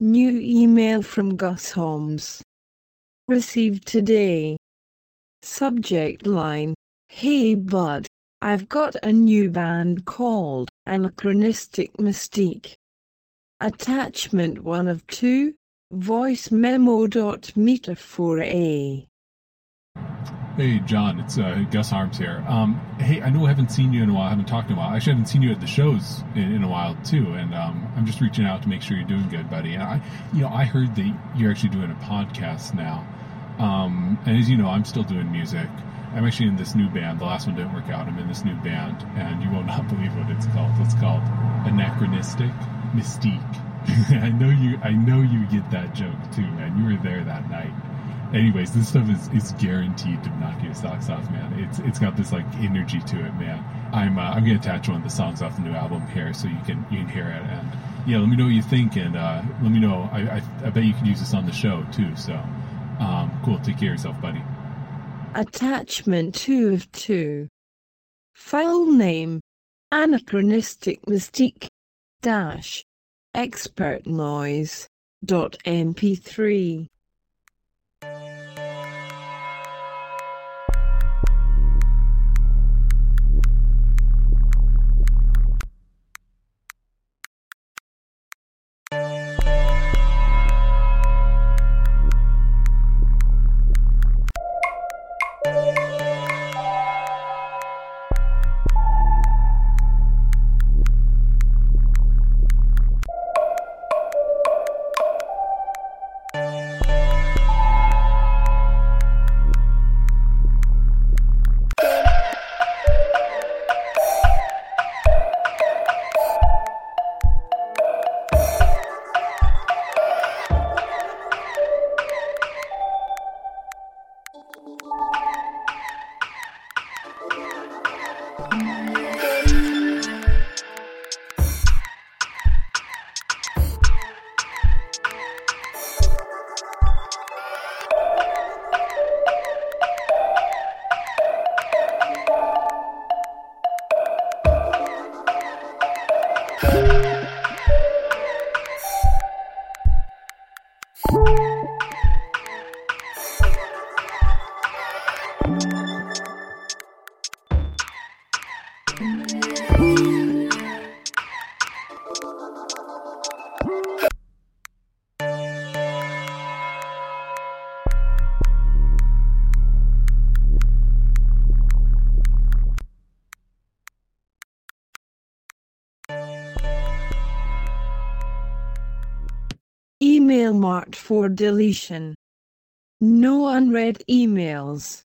New email from Gus Holmes. Received today. Subject line: Hey bud, I've got a new band called Anachronistic Mystique. Attachment 1 of 2, voice memo.meter4a. Hey John, it's Gus Harms here. Hey, I know I haven't seen you in a while, I haven't talked in a while. Actually, I haven't seen you at the shows in a while too, and I'm just reaching out to make sure you're doing good, buddy. And I heard that you're actually doing a podcast now. And as you know, I'm still doing music. I'm actually in this new band. The last one didn't work out. I'm in this new band, and you will not believe what it's called. It's called Anachronistic Mystique. I know you get that joke too, man. You were there that night. Anyways, this stuff is guaranteed to knock your socks off, man. It's got this like energy to it, man. I'm gonna attach one of the songs off the new album here, so you can hear it, and yeah, let me know what you think, and let me know. I bet you can use this on the show too. So cool. Take care of yourself, buddy. Attachment 2 of 2. File name: Anachronistic Mystique dash expert noise .mp3. Email marked for deletion. No unread emails.